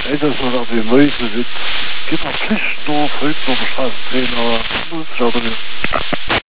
weet dat we dat weer leven zit. Ik heb al 6 door, 5 door de straat, 2 hetzelfde weer.